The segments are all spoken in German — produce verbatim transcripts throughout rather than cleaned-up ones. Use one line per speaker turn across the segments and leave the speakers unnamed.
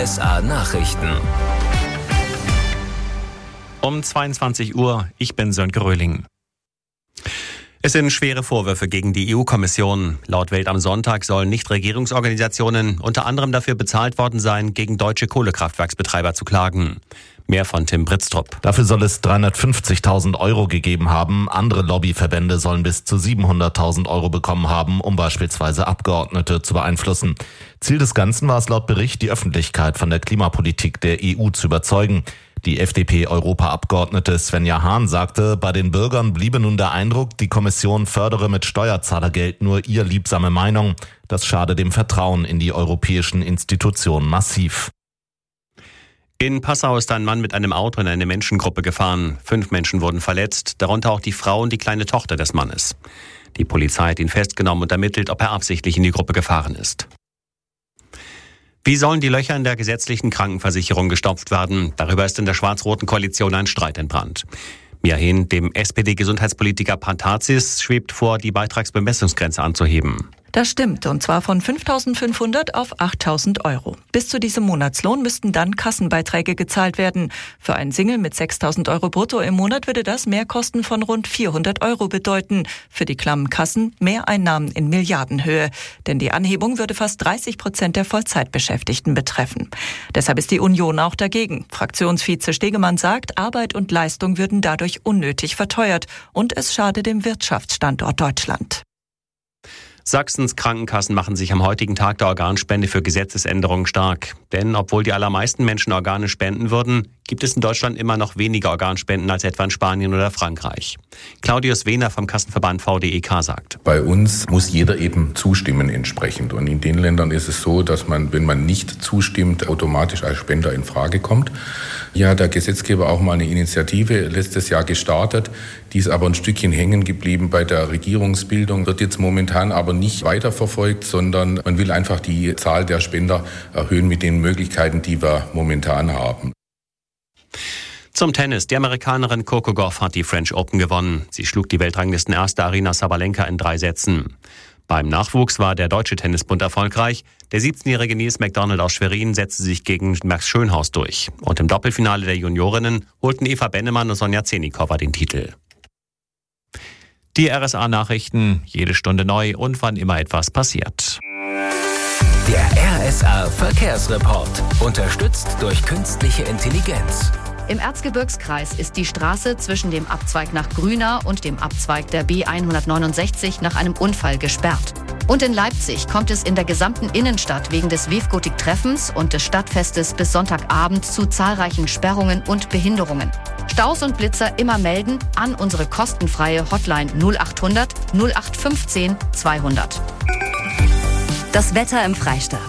S A Nachrichten.
Um zweiundzwanzig Uhr, ich bin Sönke Röhling. Es sind schwere Vorwürfe gegen die E U-Kommission. Laut Welt am Sonntag sollen Nichtregierungsorganisationen unter anderem dafür bezahlt worden sein, gegen deutsche Kohlekraftwerksbetreiber zu klagen. Mehr von Tim Britztrup.
Dafür soll es dreihundertfünfzigtausend Euro gegeben haben. Andere Lobbyverbände sollen bis zu siebenhunderttausend Euro bekommen haben, um beispielsweise Abgeordnete zu beeinflussen. Ziel des Ganzen war es laut Bericht, die Öffentlichkeit von der Klimapolitik der E U zu überzeugen. Die F D P-Europaabgeordnete Svenja Hahn sagte, bei den Bürgern bliebe nun der Eindruck, die Kommission fördere mit Steuerzahlergeld nur ihr liebsame Meinung. Das schade dem Vertrauen in die europäischen Institutionen massiv.
In Passau ist ein Mann mit einem Auto in eine Menschengruppe gefahren. Fünf Menschen wurden verletzt, darunter auch die Frau und die kleine Tochter des Mannes. Die Polizei hat ihn festgenommen und ermittelt, ob er absichtlich in die Gruppe gefahren ist. Wie sollen die Löcher in der gesetzlichen Krankenversicherung gestopft werden? Darüber ist in der schwarz-roten Koalition ein Streit entbrannt. Mia Hehn, dem S P D-Gesundheitspolitiker Pantazis, schwebt vor, die Beitragsbemessungsgrenze anzuheben.
Das stimmt, und zwar von fünftausendfünfhundert auf achttausend Euro. Bis zu diesem Monatslohn müssten dann Kassenbeiträge gezahlt werden. Für einen Single mit sechstausend Euro brutto im Monat würde das Mehrkosten von rund vierhundert Euro bedeuten. Für die klammen Kassen Mehreinnahmen in Milliardenhöhe. Denn die Anhebung würde fast dreißig Prozent der Vollzeitbeschäftigten betreffen. Deshalb ist die Union auch dagegen. Fraktionsvize Stegemann sagt, Arbeit und Leistung würden dadurch unnötig verteuert. Und es schade dem Wirtschaftsstandort Deutschland.
Sachsens Krankenkassen machen sich am heutigen Tag der Organspende für Gesetzesänderungen stark. Denn obwohl die allermeisten Menschen Organe spenden würden, gibt es in Deutschland immer noch weniger Organspenden als etwa in Spanien oder Frankreich. Claudius Wehner vom Kassenverband V D E K sagt:
Bei uns muss jeder eben zustimmen entsprechend. Und in den Ländern ist es so, dass man, wenn man nicht zustimmt, automatisch als Spender in Frage kommt. Ja, der Gesetzgeber auch mal eine Initiative letztes Jahr gestartet. Die ist aber ein Stückchen hängen geblieben bei der Regierungsbildung, wird jetzt momentan aber nicht weiterverfolgt, sondern man will einfach die Zahl der Spender erhöhen mit den Möglichkeiten, die wir momentan haben.
Zum Tennis. Die Amerikanerin Coco Gauff hat die French Open gewonnen. Sie schlug die Weltranglistenerste Aryna Sabalenka in drei Sätzen. Beim Nachwuchs war der Deutsche Tennisbund erfolgreich. Der siebzehnjährige Nils McDonald aus Schwerin setzte sich gegen Max Schönhaus durch. Und im Doppelfinale der Juniorinnen holten Eva Bennemann und Sonja Zenikova den Titel. Die R S A-Nachrichten, jede Stunde neu und wann immer etwas passiert.
Der R S A-Verkehrsreport, unterstützt durch künstliche Intelligenz.
Im Erzgebirgskreis ist die Straße zwischen dem Abzweig nach Grünau und dem Abzweig der B hundertneunundsechzig nach einem Unfall gesperrt. Und in Leipzig kommt es in der gesamten Innenstadt wegen des Wevgotik-Treffens und des Stadtfestes bis Sonntagabend zu zahlreichen Sperrungen und Behinderungen. Staus und Blitzer immer melden an unsere kostenfreie Hotline null achthundert null acht fünfzehn zweihundert.
Das Wetter im Freistaat.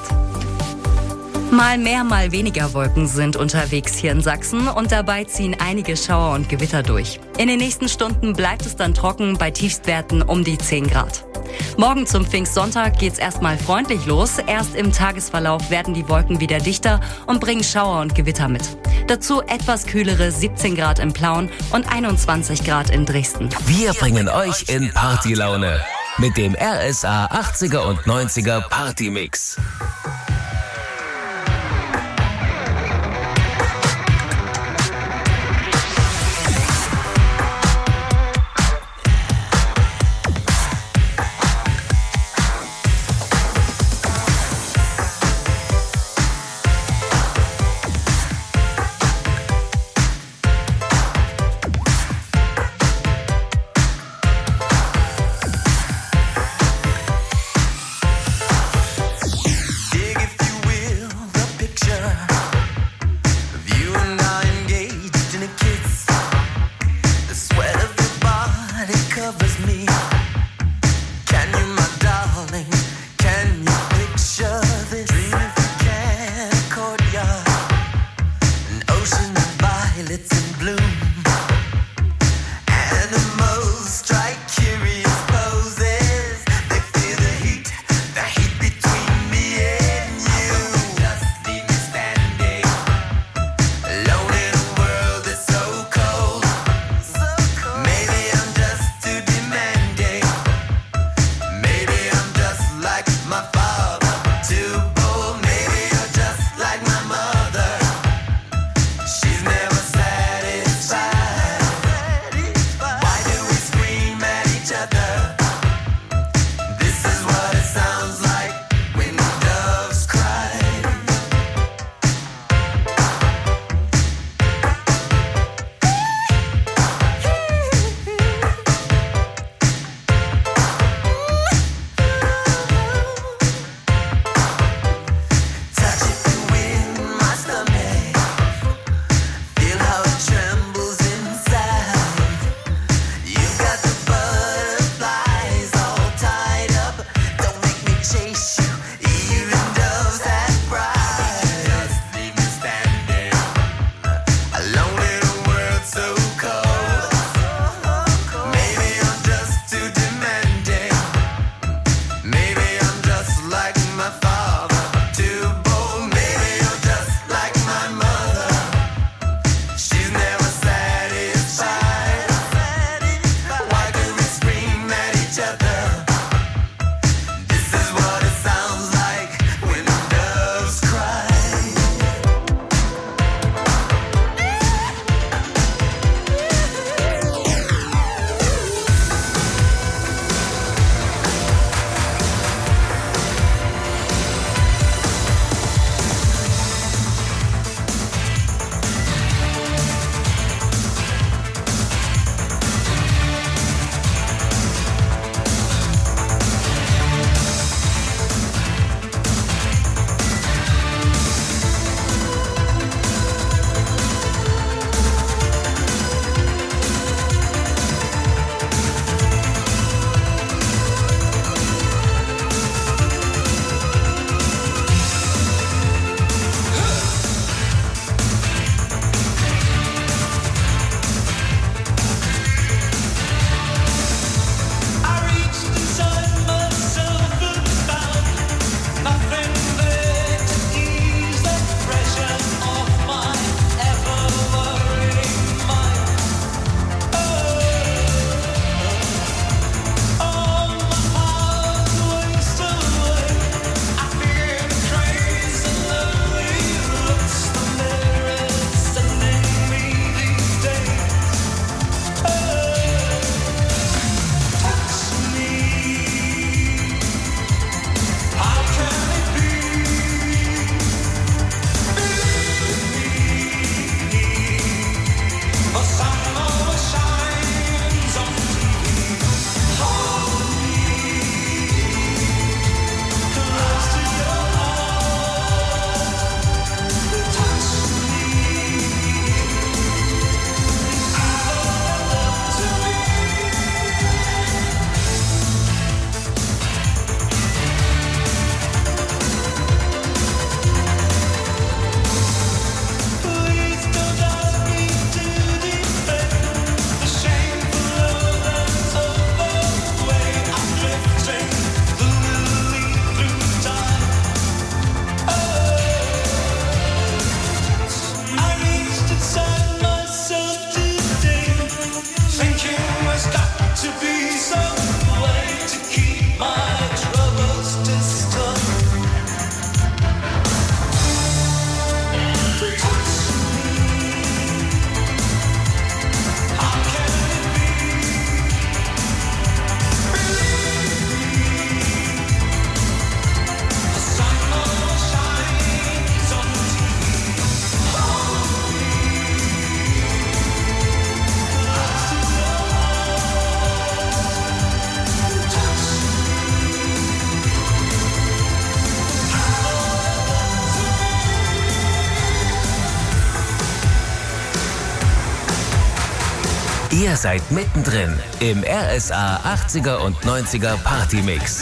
Mal mehr, mal weniger Wolken sind unterwegs hier in Sachsen und dabei ziehen einige Schauer und Gewitter durch. In den nächsten Stunden bleibt es dann trocken bei Tiefstwerten um die zehn Grad. Morgen zum Pfingstsonntag geht's erstmal freundlich los. Erst im Tagesverlauf werden die Wolken wieder dichter und bringen Schauer und Gewitter mit. Dazu etwas kühlere siebzehn Grad in Plauen und einundzwanzig Grad in Dresden.
Wir bringen euch in Partylaune mit dem R S A achtziger und neunziger Partymix. Ihr seid mittendrin im R S A achtziger und neunziger Partymix.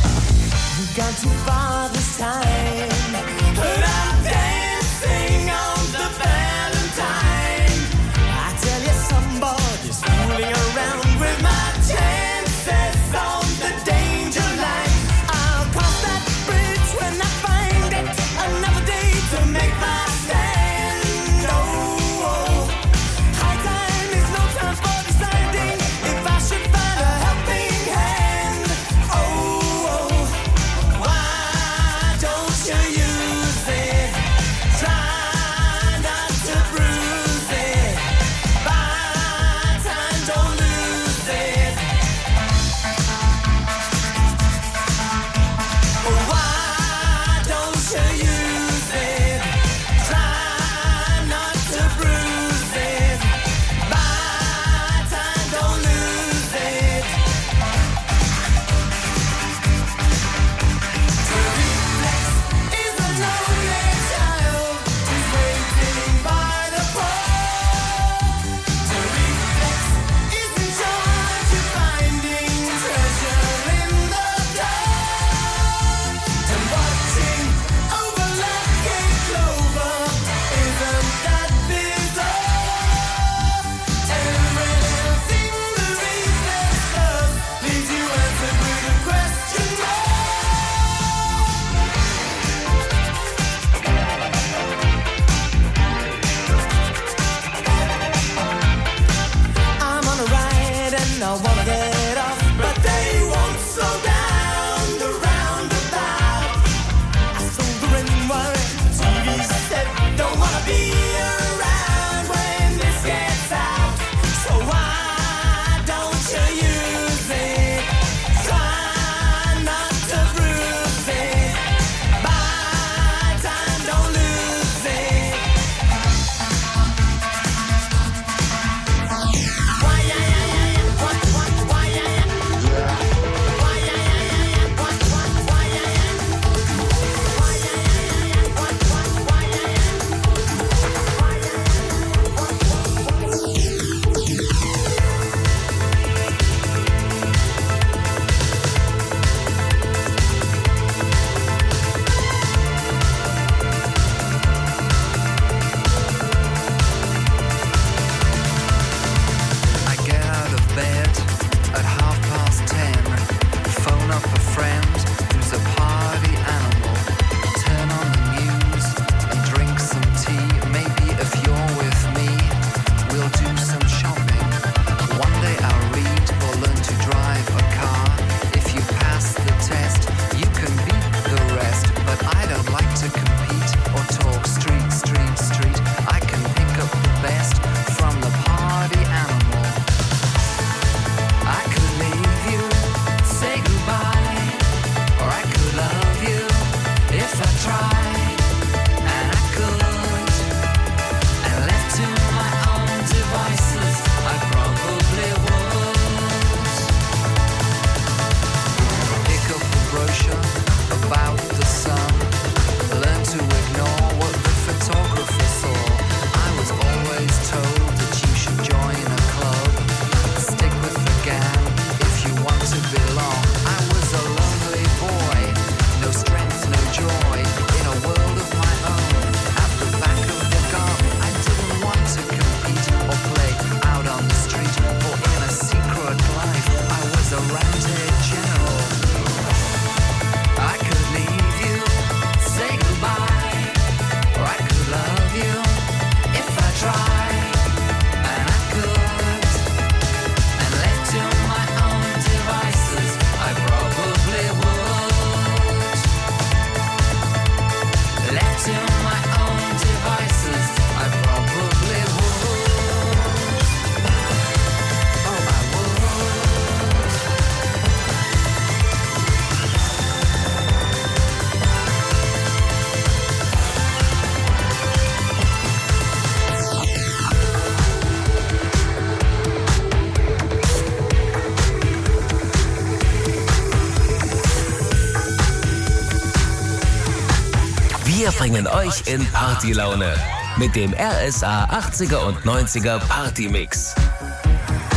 Wir bringen euch in Partylaune mit dem R S A achtziger und neunziger Partymix.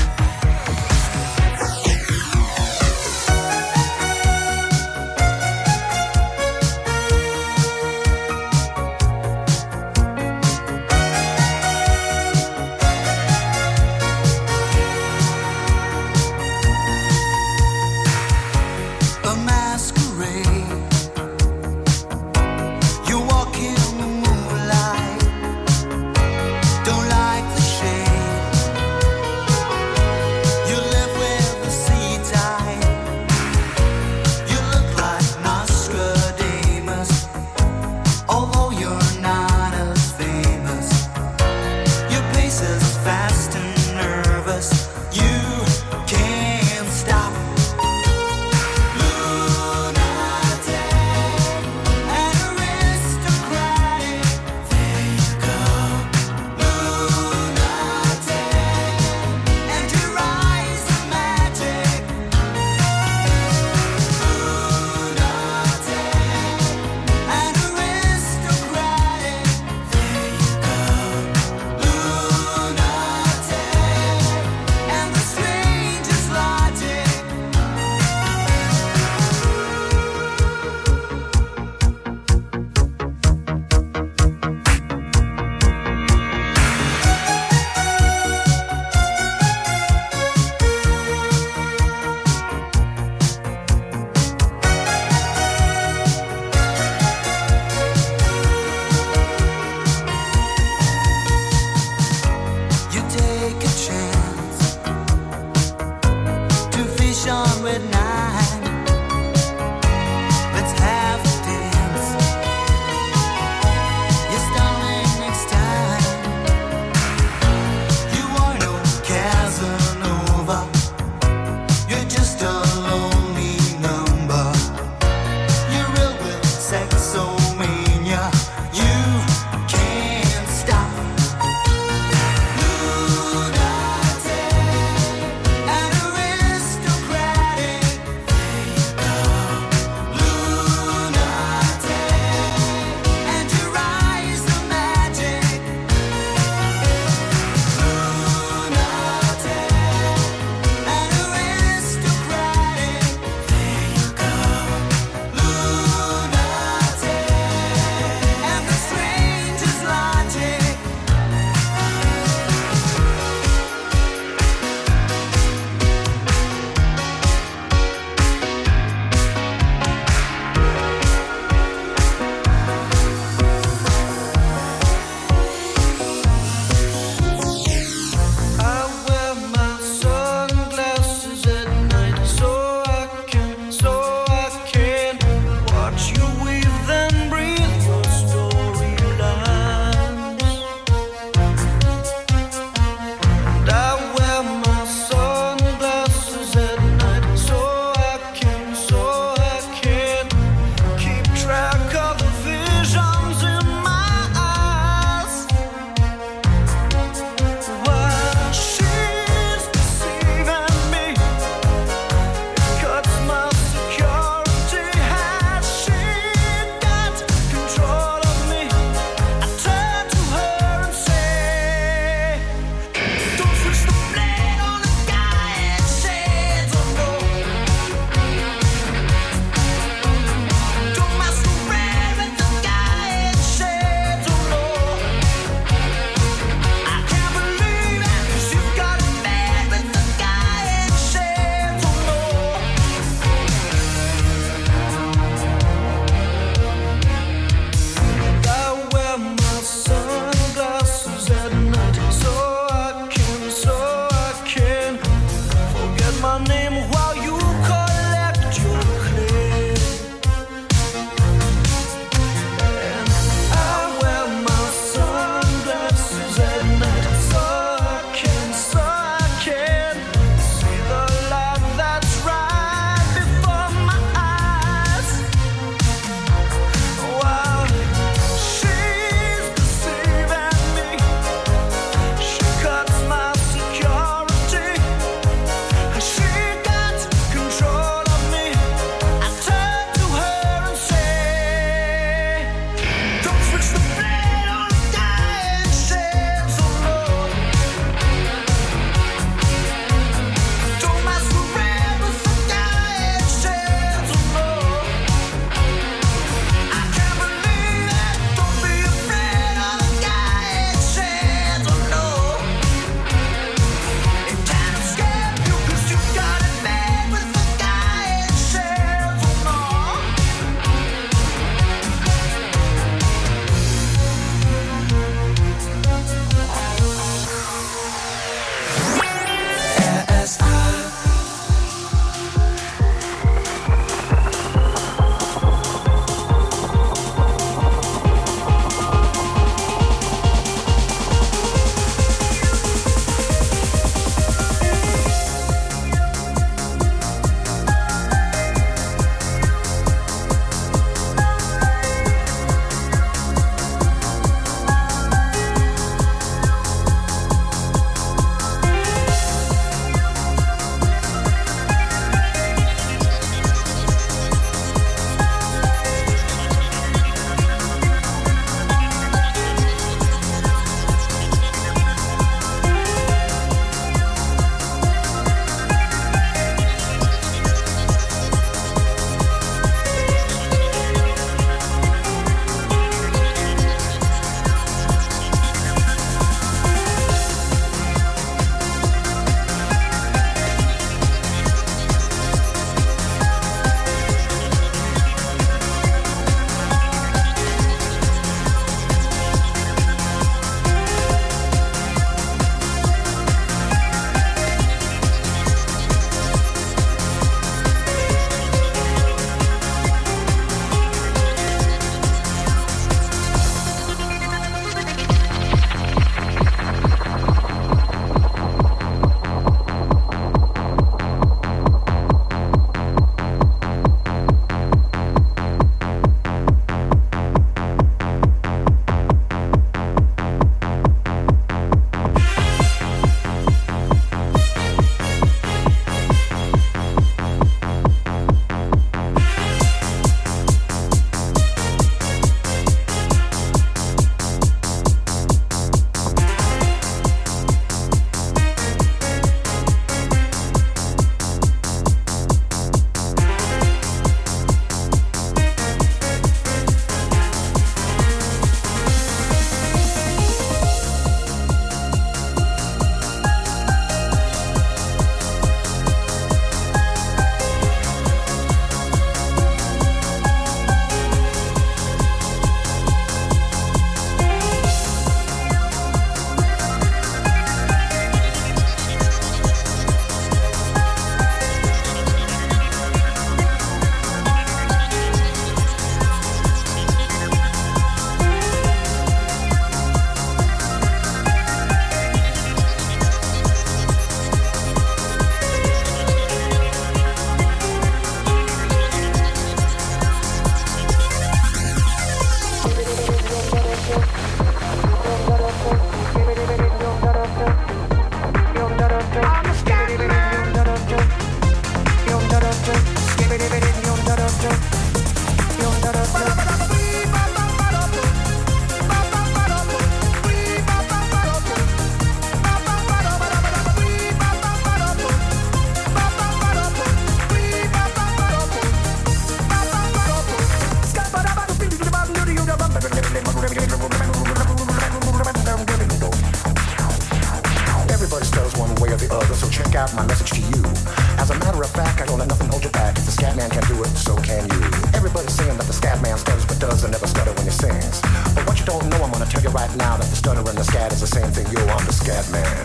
right now that the stunner and the scat is the same thing. Yo, I'm the scat man.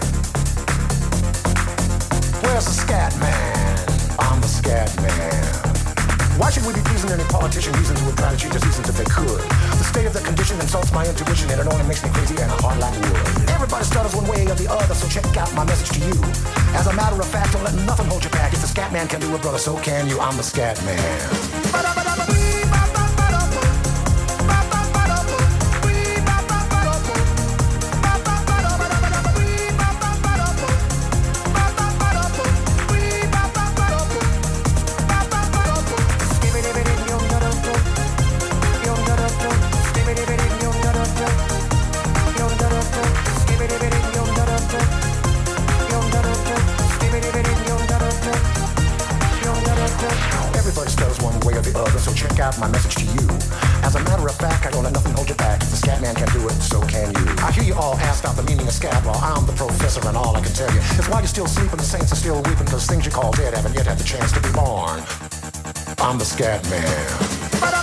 Where's the scat man? I'm the scat man. Why should we be pleasing any politician? Reasons who would try to cheat us reasons if they could. The state of the condition insults my intuition, and it only makes me crazy and a heart like wood. Everybody stutters one way or the other, so check out my message to you. As a matter of fact, don't let nothing hold you back. If the scat man can do it, brother, so can you. I'm the scat man. My message to you. As a matter of fact, I don't let nothing hold you back. If the scat man can do it, so can you. I hear you all ask about the meaning of scat law. I'm the professor, and all I can tell you is why you're still sleeping, the saints are still weeping, because things you call dead haven't yet had the chance to be born. I'm the scat man.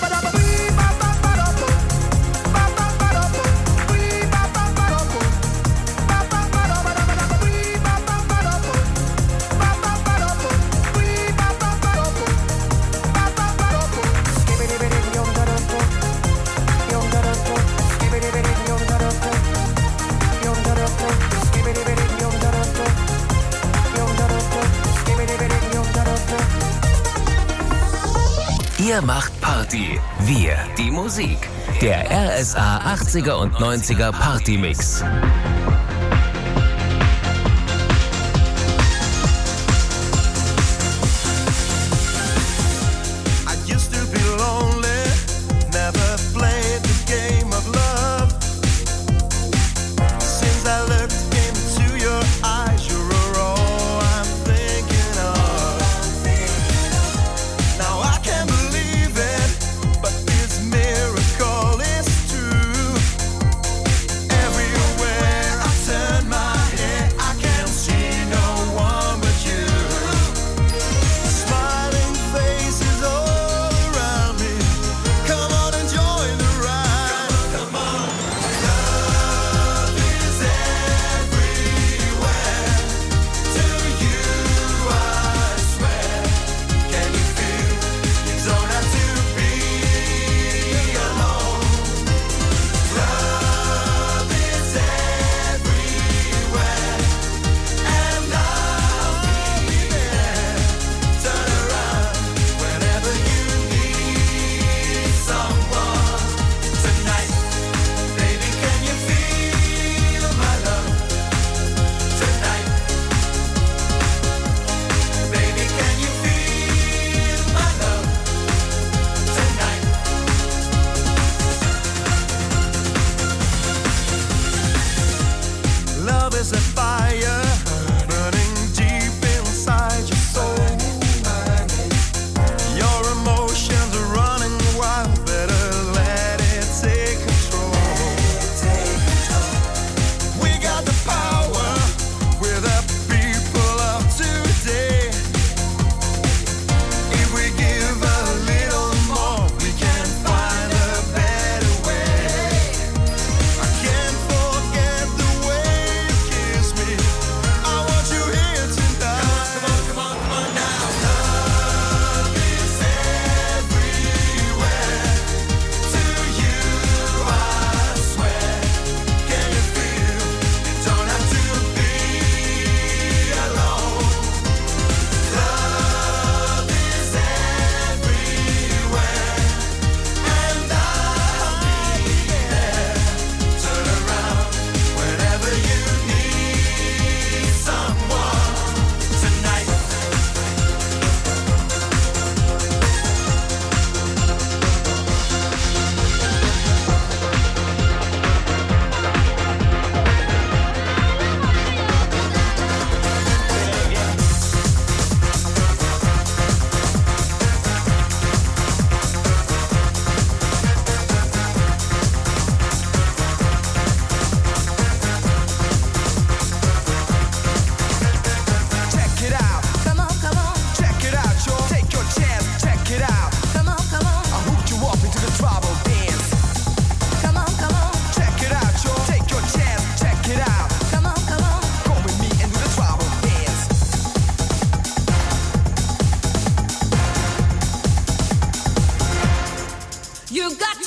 Ihr macht Party, wir die Musik. Der R S A achtziger und neunziger Party-Mix.
Smiling faces all around me.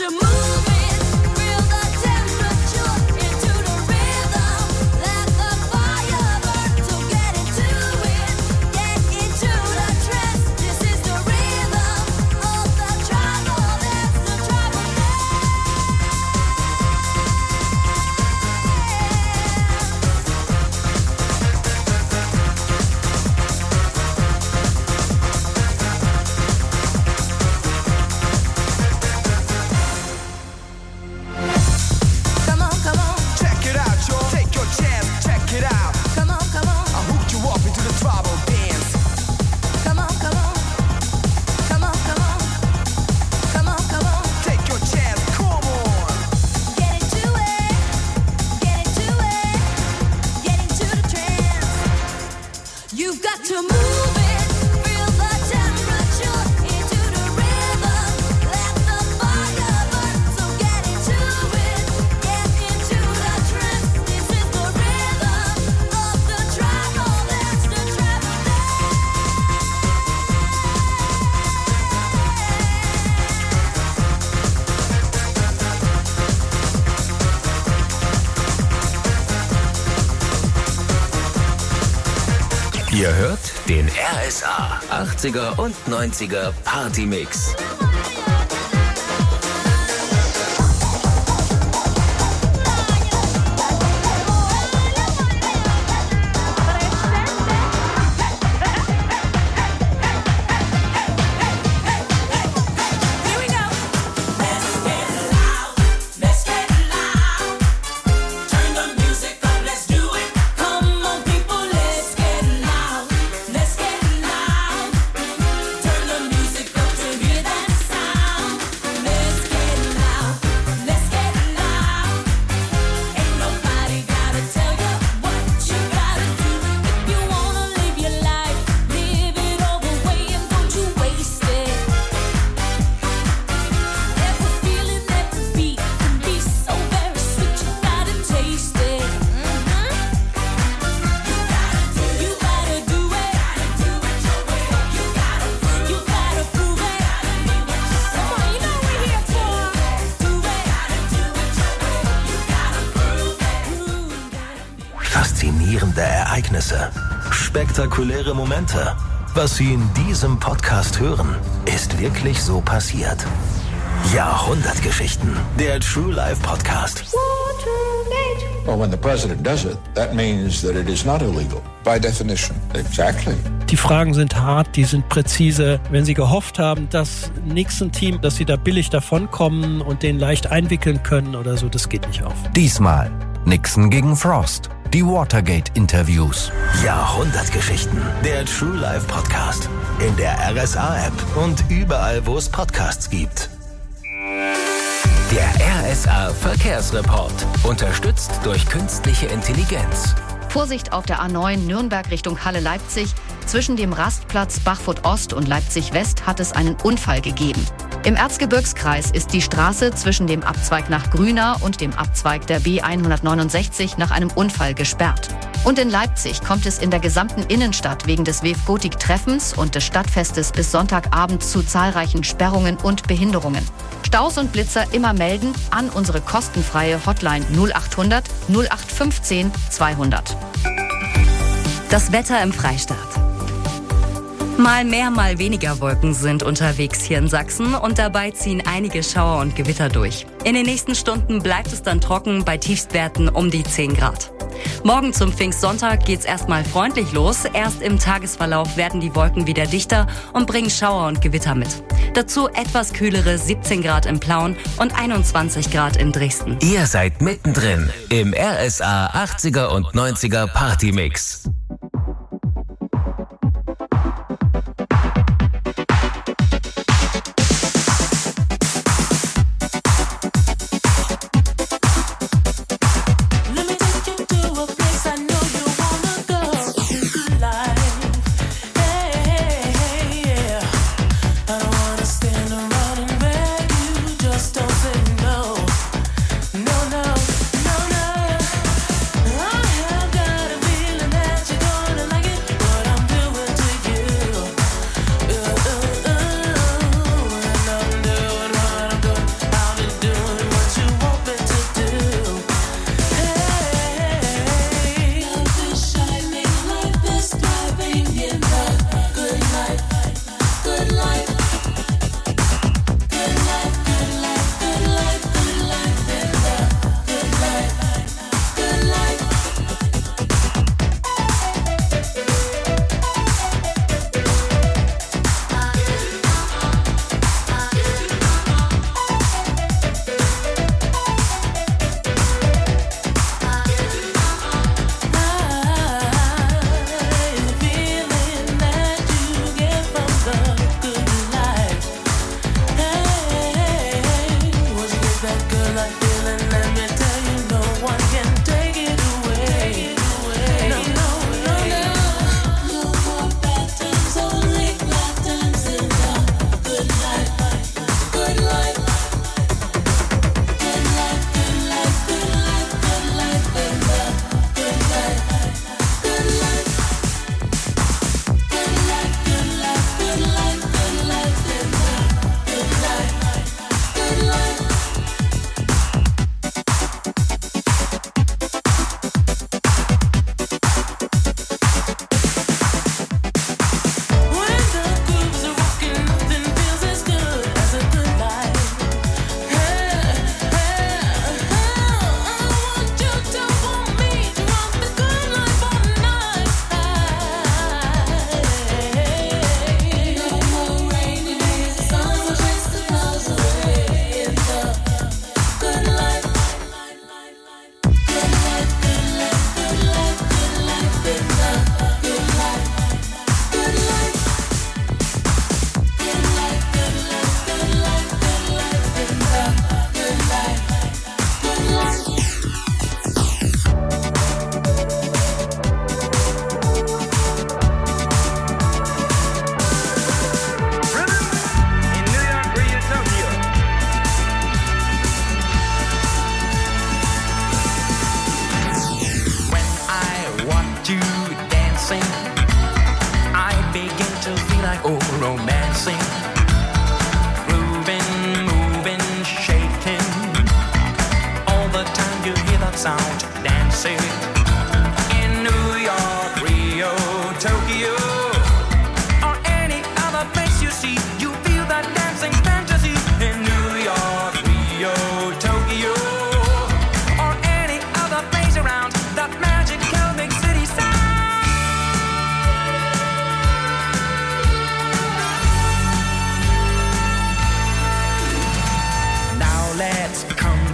Ihr hört den R S A achtziger und neunziger Partymix. Faszinierende Ereignisse, spektakuläre Momente. Was Sie in diesem Podcast hören, ist wirklich so passiert. Jahrhundertgeschichten, der True Life Podcast.
Well, when the president does it, that means that it is not illegal. By definition. Exactly.
Die Fragen sind hart, die sind präzise. Wenn Sie gehofft haben, das Nixon-Team, dass Sie da billig davonkommen und den leicht einwickeln können oder so, das geht nicht auf.
Diesmal Nixon gegen Frost. Die Watergate-Interviews. Jahrhundertgeschichten. Der True Life Podcast. In der R S A-App und überall, wo es Podcasts gibt. Der R S A-Verkehrsreport. Unterstützt durch künstliche Intelligenz.
Vorsicht auf der A neun Nürnberg Richtung Halle-Leipzig. Zwischen dem Rastplatz Bachfurt Ost und Leipzig West hat es einen Unfall gegeben. Im Erzgebirgskreis ist die Straße zwischen dem Abzweig nach Grüna und dem Abzweig der B hundertneunundsechzig nach einem Unfall gesperrt. Und in Leipzig kommt es in der gesamten Innenstadt wegen des W E F Gotik-Treffens und des Stadtfestes bis Sonntagabend zu zahlreichen Sperrungen und Behinderungen. Staus und Blitzer immer melden an unsere kostenfreie Hotline null achthundert null acht fünfzehn zweihundert.
Das Wetter im Freistaat. Mal mehr, mal weniger Wolken sind unterwegs hier in Sachsen und dabei ziehen einige Schauer und Gewitter durch. In den nächsten Stunden bleibt es dann trocken bei Tiefstwerten um die zehn Grad. Morgen zum Pfingstsonntag geht's erstmal freundlich los. Erst im Tagesverlauf werden die Wolken wieder dichter und bringen Schauer und Gewitter mit. Dazu etwas kühlere siebzehn Grad in Plauen und einundzwanzig Grad in Dresden.
Ihr seid mittendrin im R S A achtziger und neunziger Partymix.
No, no, I have got a feeling that you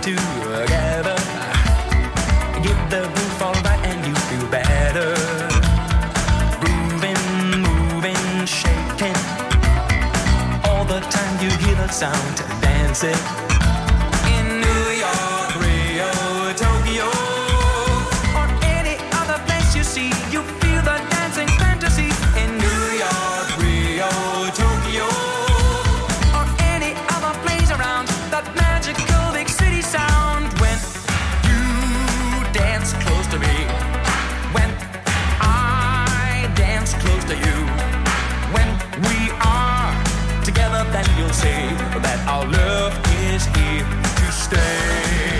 together. Give the groove all right and you feel better. Grooving, moving, shaking. All the time you hear the sound dancing. In New York, Rio, Tokyo, or any other place you see, you feel the dancing fantasy. In New York, Rio, Tokyo, or any other place around, that magical big city sound. When you dance close to me, when I dance close to you, when we are together, then you'll see that our love is here to stay.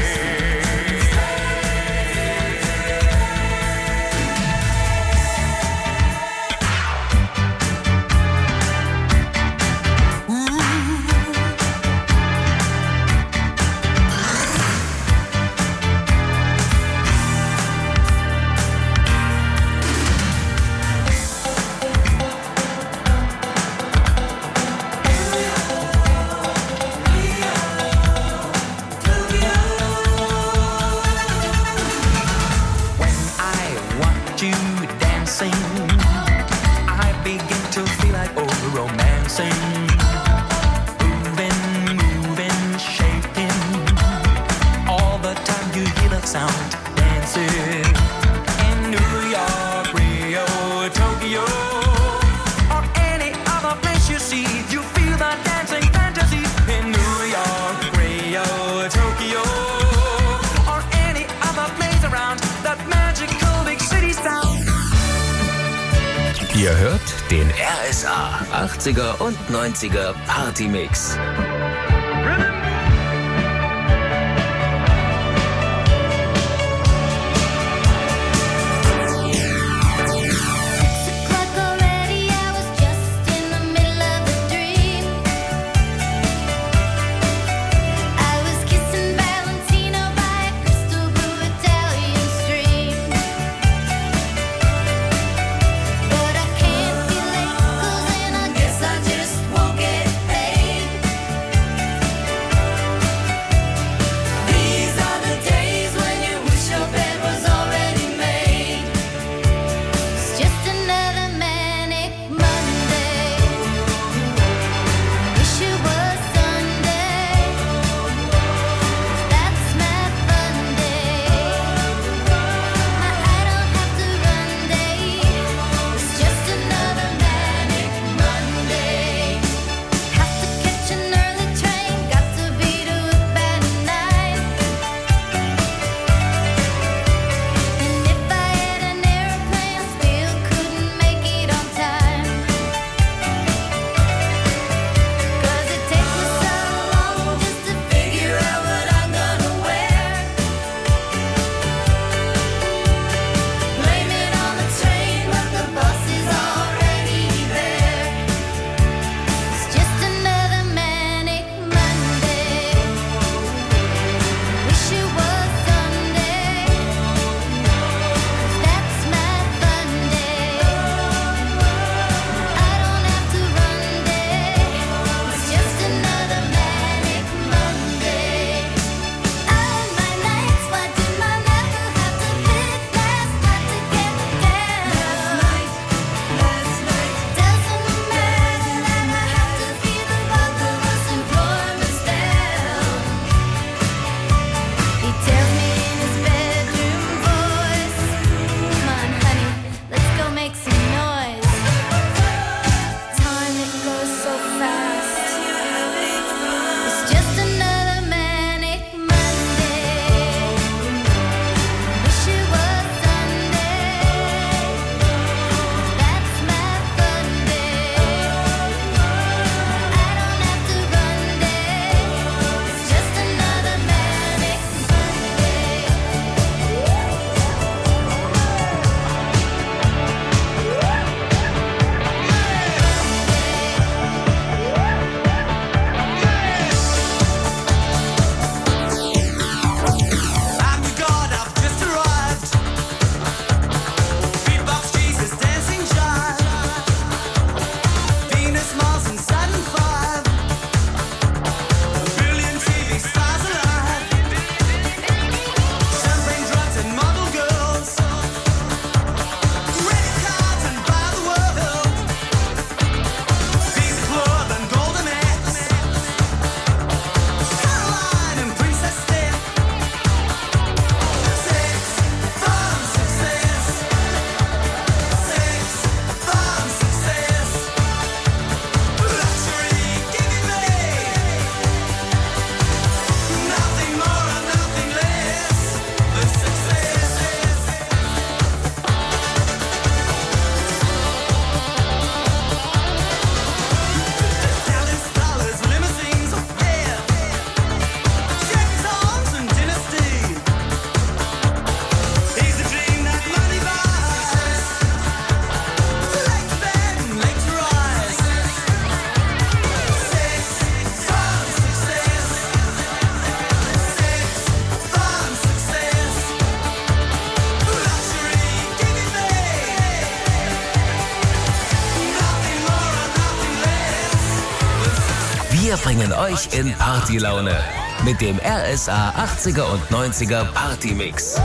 Ihr hört den R S A achtziger und neunziger Partymix. bringen euch in Partylaune mit dem R S A achtziger und neunziger Partymix.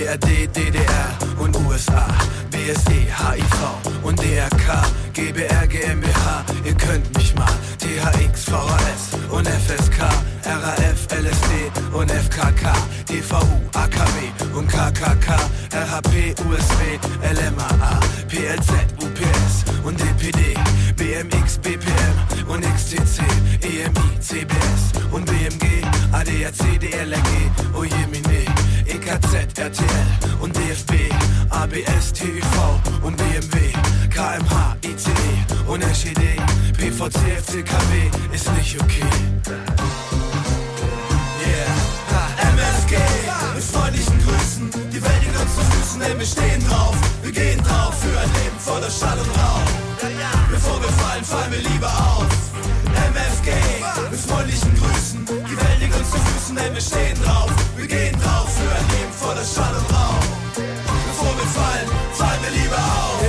D R D, D D R und U S A, B S E, H I V und D R K, G B R, G m b H, ihr könnt mich mal, T H X, V H S und F S K, R A F, L S D und F K K, D V U, A K W und K K K, R H P, U S W, L M A A, P L Z, U P S und D P D, B M X, B P M und X T C, E M I, C B S und B M G, A D A C, D L R G, oh je mine, E K Z, R T L und D F B, A B S, T U V und B M W, K M H, I C E und S E D, P V C, F C K W ist nicht okay. Yeah, M F G mit freundlichen Grüßen, die Welt liegt uns zu Füßen, denn wir stehen drauf, wir gehen drauf für ein Leben voller Schall und Rauch. Bevor wir fallen, fallen wir lieber auf. M F G mit freundlichen Grüßen, die Welt liegt uns zu Füßen, denn wir stehen drauf, wir gehen drauf für ein Leben voller Schall und Rauch. Bevor wir fallen, fallen wir lieber auf.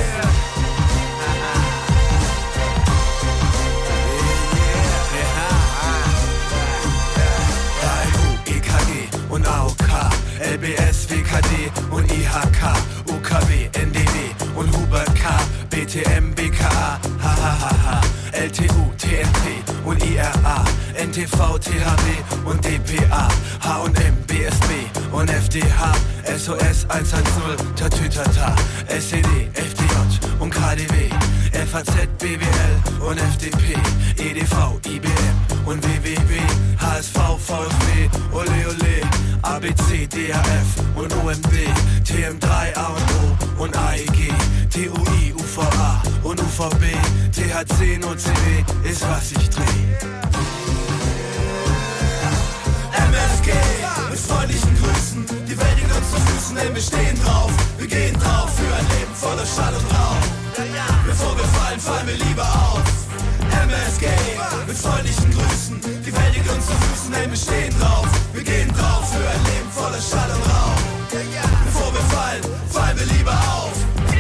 Und A O K, L B S, W K D und I H K, U K W, N D W und Huber K, B T M, B K A, H H H H, L T U, T N T und I R A, N T V, T H W und D P A, H und M, B S B und F D H, S O S eins eins null, Tatütata, S E D, F D J und K D W, F A Z, B W L und F D P, E D V, I B M und W W W, H S V, V F B, Ole Ole, A B C, D H F und O M D, T M drei, A und O und A E G, T U I, U V A und U V B, T H C, N O C W ist was ich dreh. M F G mit freundlichen Grüßen, die Welt liegt uns zu Füßen, denn wir stehen drauf, wir gehen drauf für ein Leben voller Schall und Rauch. Bevor wir fallen, fallen wir lieber auf. M F G mit freundlichen Grüßen, die Welt liegt uns zu Füßen, denn wir stehen drauf, wir gehen drauf für ein Leben voller Schall und Rauch. Bevor wir fallen, fallen wir lieber auf.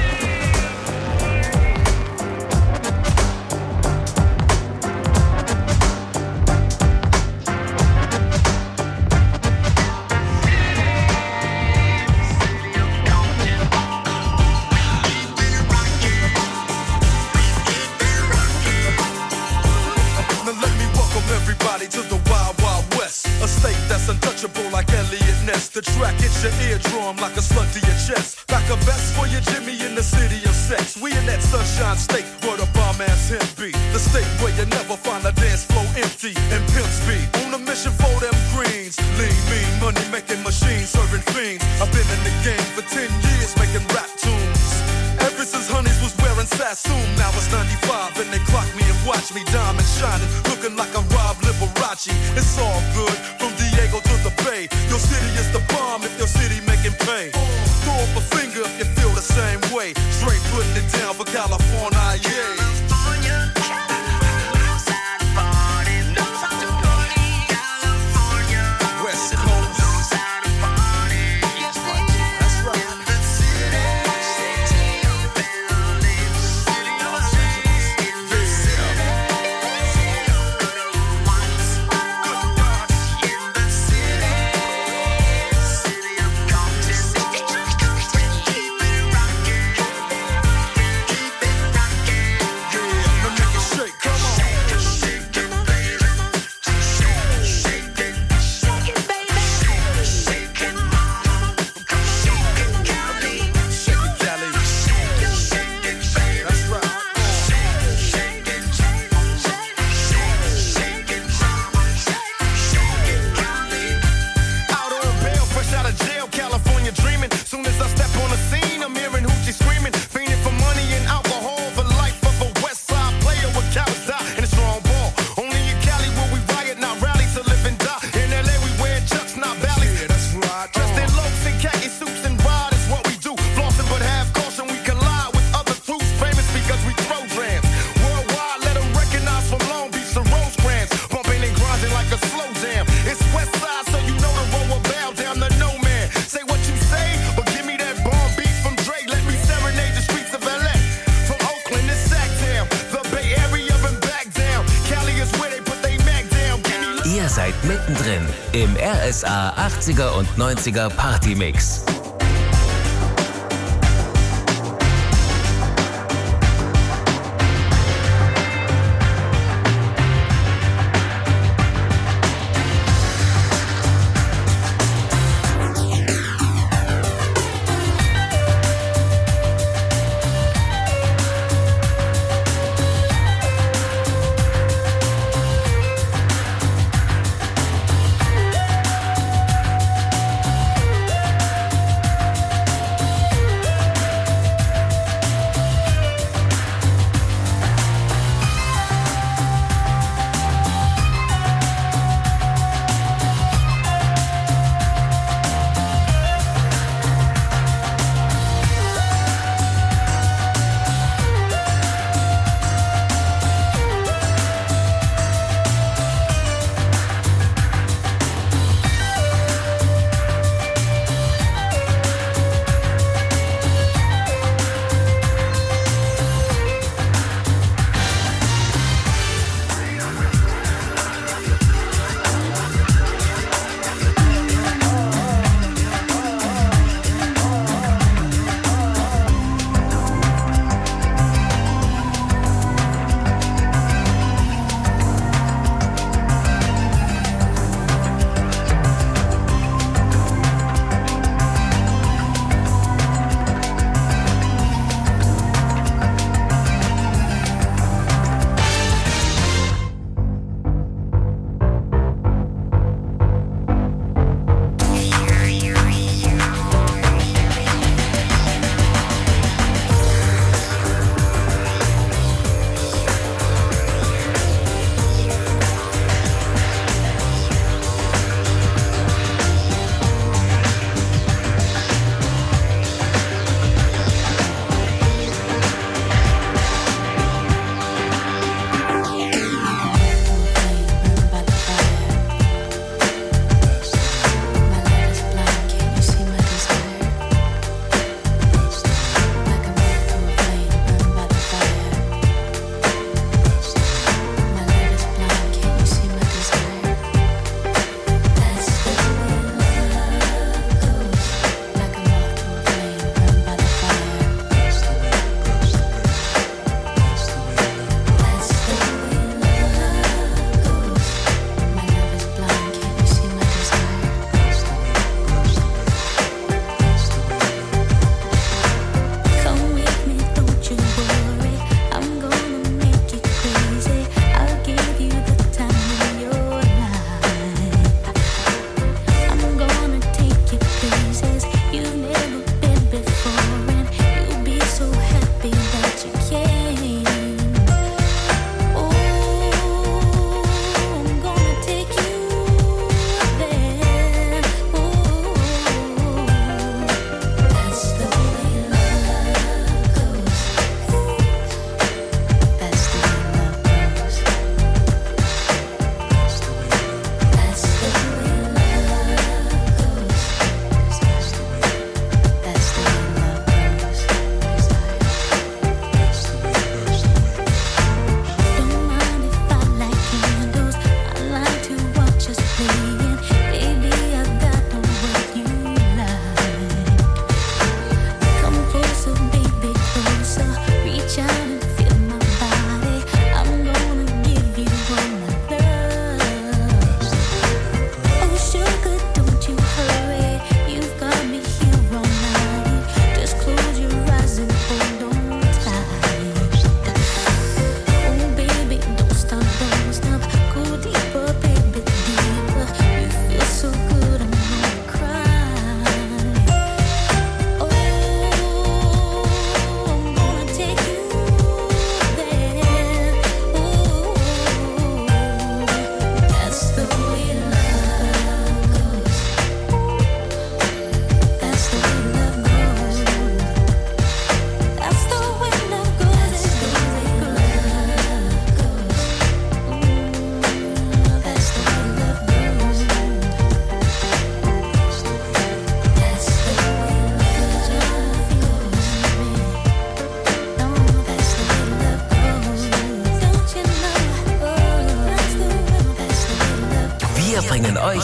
To the Wild Wild West, a state that's untouchable like Elliot Ness. The track hits your eardrum like a slug to your chest. Back a vest for your Jimmy in the city of sex. We in that sunshine state where the bomb ass him be. The state where you never find a dance floor empty and pimp speed. On a mission for them greens. Lean, mean, money making machines, serving fiends. I've been in the game for ten years making rap tunes. Ever since Honeys was wearing Sassoon, now it's ninety-five and they clock me and watch me diamond shining, looking like a Rob Liberace. It's all good from Diego to the Bay. Your city is the bomb if your city making pay. Throw up a finger if you feel the same way. Straight putting it down for California, yeah.
Mittendrin im R S A achtziger und neunziger Partymix.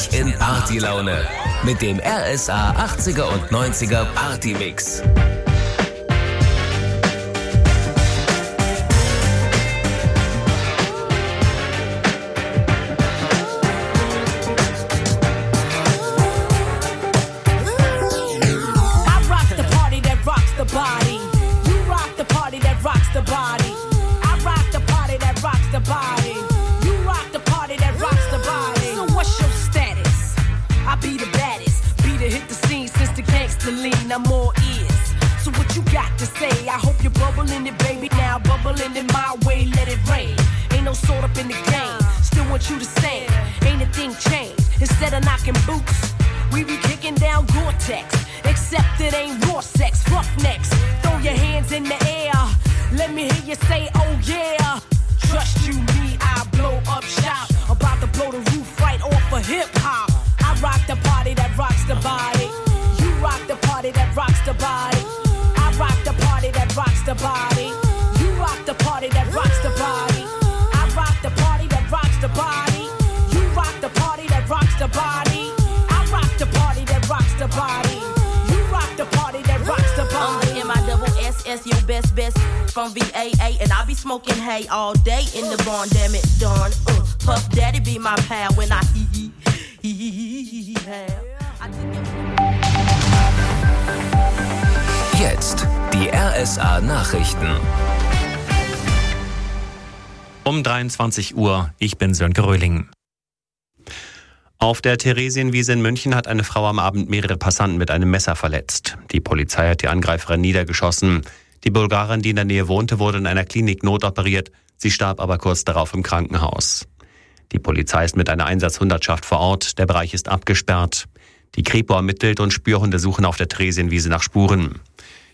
dich in Partylaune mit dem R S A achtziger und neunziger Partymix.
I'm more ears. So what you got to say? I hope you're bubbling it, baby. Now bubbling in my way, let it rain. Ain't no sort up in the game. Still want you to sing. Ain't a thing changed. Instead of knocking boots, we be kicking down Gore-Tex. Except it ain't raw sex. Roughnecks, throw your hands in the air. Let me hear you say, oh yeah. Trust you, me, I blow up shop. About to blow the roof right off of hip hop. I rock the party that rocks the body. Rock the party that rocks the body. I rock the party that rocks the body. You rock the party that rocks the body. I rock the party that rocks the body. You rock the party that rocks the body. I rock the party that rocks the body. You rock the party that rocks the body.
I'm the M I double S S, your best best from V A A, and I be smoking hay all day in the barn. Damn it, darn. Uh, Puff Daddy be my pal when I hee hee hee hee hee hee have.
Jetzt die R S A Nachrichten.
Um dreiundzwanzig Uhr, ich bin Sönke Röhling. Auf der Theresienwiese in München hat eine Frau am Abend mehrere Passanten mit einem Messer verletzt. Die Polizei hat die Angreiferin niedergeschossen. Die Bulgarin, die in der Nähe wohnte, wurde in einer Klinik notoperiert. Sie starb aber kurz darauf im Krankenhaus. Die Polizei ist mit einer Einsatzhundertschaft vor Ort. Der Bereich ist abgesperrt. Die Kripo ermittelt und Spürhunde suchen auf der Theresienwiese nach Spuren.